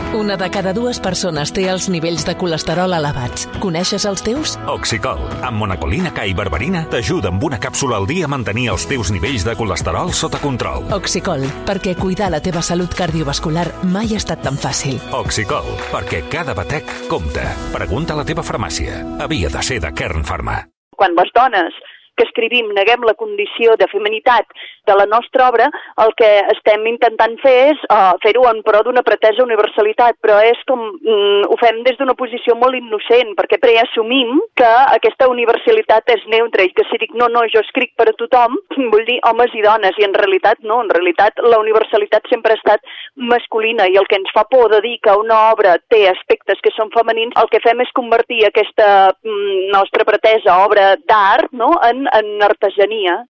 Una de cada dues persones té els nivells de colesterol elevats. Coneixes els teus? Oxicol, amb monacolina K i berberina, t'ajuda amb una càpsula al dia a mantenir els teus nivells de colesterol sota control. Oxicol, perquè cuidar la teva salut cardiovascular mai ha estat tan fàcil. Oxicol, perquè cada batec compta. Pregunta a la teva farmàcia. Havia de ser de Kern Pharma. Quan les dones que escrivim neguem la condició de feminitat de la nostra obra, el que estem intentant fer és fer-ho en pro d'una pretesa universalitat, però és com ho fem des d'una posició molt innocent, perquè preassumim que aquesta universalitat és neutra i que si dic no, jo escric per a tothom, vull dir homes i dones, i en realitat no, en realitat la universalitat sempre ha estat masculina i el que ens fa por de dir que una obra té aspectes que són femenins, el que fem és convertir aquesta nostra pretesa obra d'art, no?, en artesania.